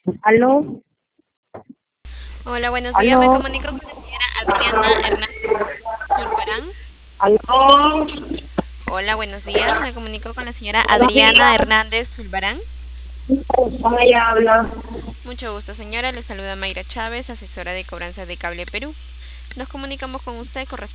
¿Aló? Hola, buenos días. Me ¿Aló? comunico con la señora Adriana Hernández Zurbarán. ¿Aló? Hola, buenos días. Me comunico con la señora Buenos Adriana días. Hernández Zurbarán. ¿Cómo ella habla? Mucho gusto, señora. Le saluda Mayra Chávez, asesora de cobranza de Cable Perú. Nos comunicamos con usted correspondiente